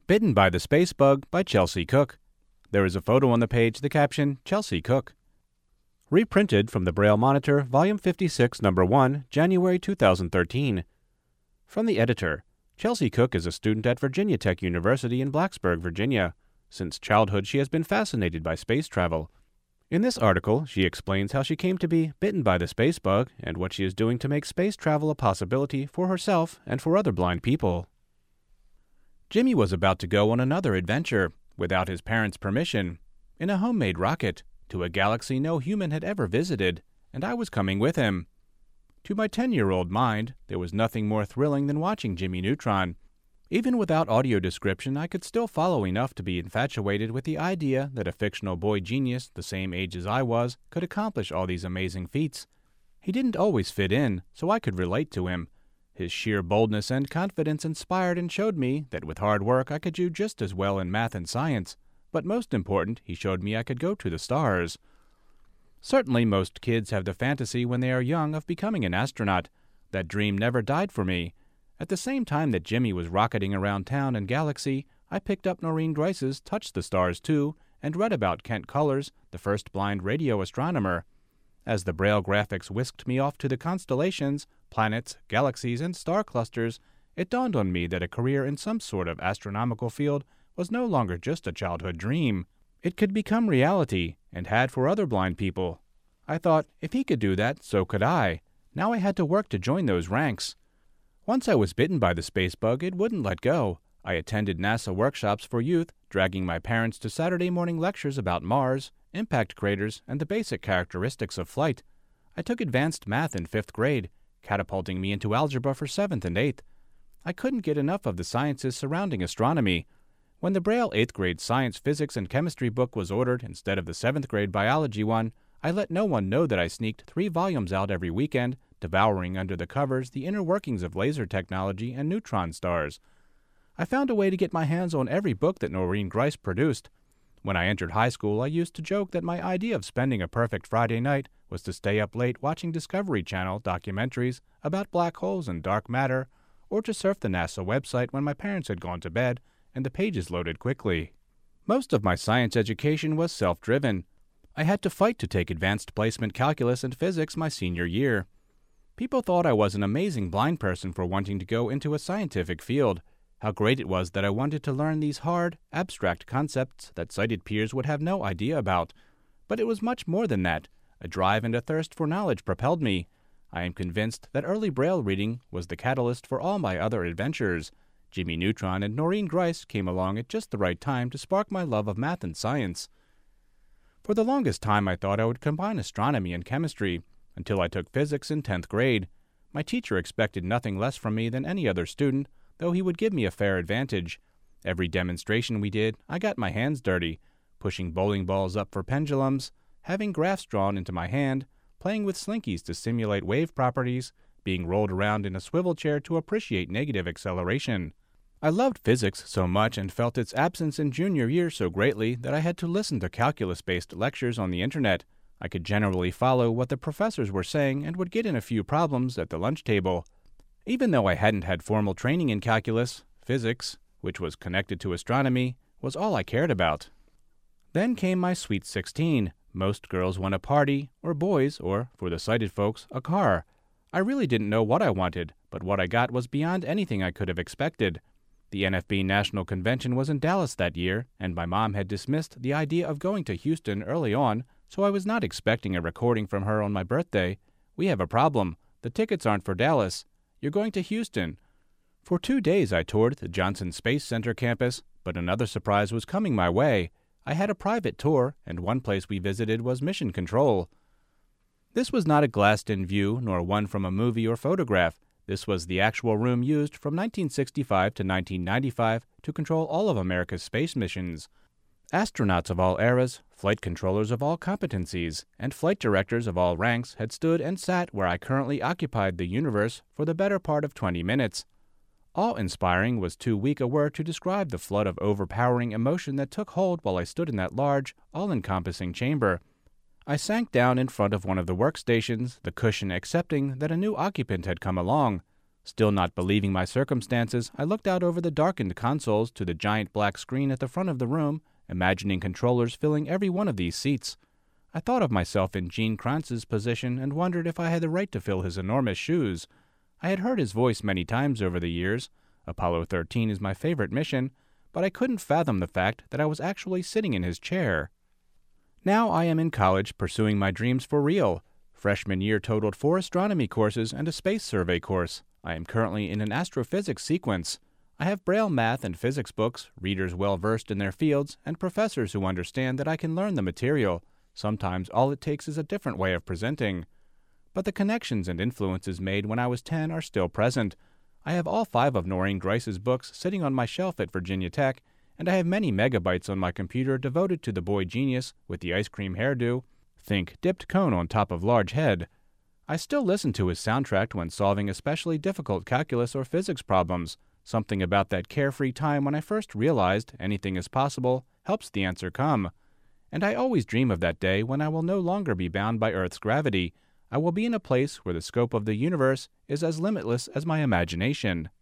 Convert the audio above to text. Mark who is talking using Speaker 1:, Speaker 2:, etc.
Speaker 1: Bitten by the Space Bug by Chelsea Cook. There is a photo on the page, the caption, Chelsea Cook. Reprinted from the Braille Monitor, Volume 56, Number 1, January 2013. From the editor, Chelsea Cook is a student at Virginia Tech University in Blacksburg, Virginia. Since childhood, she has been fascinated by space travel. In this article, she explains how she came to be bitten by the space bug and what she is doing to make space travel a possibility for herself and for other blind people. Jimmy was about to go on another adventure, without his parents' permission, in a homemade rocket, to a galaxy no human had ever visited, and I was coming with him. To my 10-year-old mind, there was nothing more thrilling than watching Jimmy Neutron. Even without audio description, I could still follow enough to be infatuated with the idea that a fictional boy genius the same age as I was could accomplish all these amazing feats. He didn't always fit in, so I could relate to him. His sheer boldness and confidence inspired and showed me that with hard work I could do just as well in math and science. But most important, he showed me I could go to the stars. Certainly most kids have the fantasy when they are young of becoming an astronaut. That dream never died for me. At the same time that Jimmy was rocketing around town and galaxy, I picked up Noreen Grice's Touch the Stars Too and read about Kent Cullers, the first blind radio astronomer. As the Braille graphics whisked me off to the constellations, planets, galaxies, and star clusters, it dawned on me that a career in some sort of astronomical field was no longer just a childhood dream. It could become reality, and had for other blind people. I thought, if he could do that, so could I. Now I had to work to join those ranks. Once I was bitten by the space bug, it wouldn't let go. I attended NASA workshops for youth, dragging my parents to Saturday morning lectures about Mars, impact craters, and the basic characteristics of flight. I took advanced math in 5th grade, catapulting me into algebra for 7th and 8th. I couldn't get enough of the sciences surrounding astronomy. When the Braille 8th grade science, physics, and chemistry book was ordered instead of the 7th grade biology one, I let no one know that I sneaked 3 volumes out every weekend, devouring under the covers the inner workings of laser technology and neutron stars. I found a way to get my hands on every book that Noreen Grice produced. When I entered high school, I used to joke that my idea of spending a perfect Friday night was to stay up late watching Discovery Channel documentaries about black holes and dark matter, or to surf the NASA website when my parents had gone to bed and the pages loaded quickly. Most of my science education was self-driven. I had to fight to take advanced placement calculus and physics my senior year. People thought I was an amazing blind person for wanting to go into a scientific field. How great it was that I wanted to learn these hard, abstract concepts that sighted peers would have no idea about. But it was much more than that. A drive and a thirst for knowledge propelled me. I am convinced that early Braille reading was the catalyst for all my other adventures. Jimmy Neutron and Noreen Grice came along at just the right time to spark my love of math and science. For the longest time I thought I would combine astronomy and chemistry, until I took physics in 10th grade. My teacher expected nothing less from me than any other student, though he would give me a fair advantage. Every demonstration we did, I got my hands dirty, pushing bowling balls up for pendulums, having graphs drawn into my hand, playing with slinkies to simulate wave properties, being rolled around in a swivel chair to appreciate negative acceleration. I loved physics so much and felt its absence in junior year so greatly that I had to listen to calculus-based lectures on the internet. I could generally follow what the professors were saying and would get in a few problems at the lunch table. Even though I hadn't had formal training in calculus, physics, which was connected to astronomy, was all I cared about. Then came my sweet 16. Most girls want a party, or boys, or, for the sighted folks, a car. I really didn't know what I wanted, but what I got was beyond anything I could have expected. The NFB National Convention was in Dallas that year, and my mom had dismissed the idea of going to Houston early on, so I was not expecting a recording from her on my birthday. "We have a problem. The tickets aren't for Dallas. You're going to Houston." For 2 days I toured the Johnson Space Center campus, but another surprise was coming my way. I had a private tour, and one place we visited was Mission Control. This was not a glassed-in view, nor one from a movie or photograph. This was the actual room used from 1965 to 1995 to control all of America's space missions. Astronauts of all eras, flight controllers of all competencies, and flight directors of all ranks had stood and sat where I currently occupied the universe for the better part of 20 minutes. Awe-inspiring was too weak a word to describe the flood of overpowering emotion that took hold while I stood in that large, all-encompassing chamber. I sank down in front of one of the workstations, the cushion accepting that a new occupant had come along. Still not believing my circumstances, I looked out over the darkened consoles to the giant black screen at the front of the room, imagining controllers filling every one of these seats. I thought of myself in Gene Kranz's position and wondered if I had the right to fill his enormous shoes. I had heard his voice many times over the years. Apollo 13 is my favorite mission, but I couldn't fathom the fact that I was actually sitting in his chair. Now I am in college pursuing my dreams for real. Freshman year totaled 4 astronomy courses and a space survey course. I am currently in an astrophysics sequence. I have Braille math and physics books, readers well versed in their fields, and professors who understand that I can learn the material. Sometimes all it takes is a different way of presenting. But the connections and influences made when I was 10 are still present. I have all 5 of Noreen Grice's books sitting on my shelf at Virginia Tech, and I have many megabytes on my computer devoted to the boy genius with the ice cream hairdo. Think dipped cone on top of large head. I still listen to his soundtrack when solving especially difficult calculus or physics problems. Something about that carefree time when I first realized anything is possible helps the answer come. And I always dream of that day when I will no longer be bound by Earth's gravity. I will be in a place where the scope of the universe is as limitless as my imagination.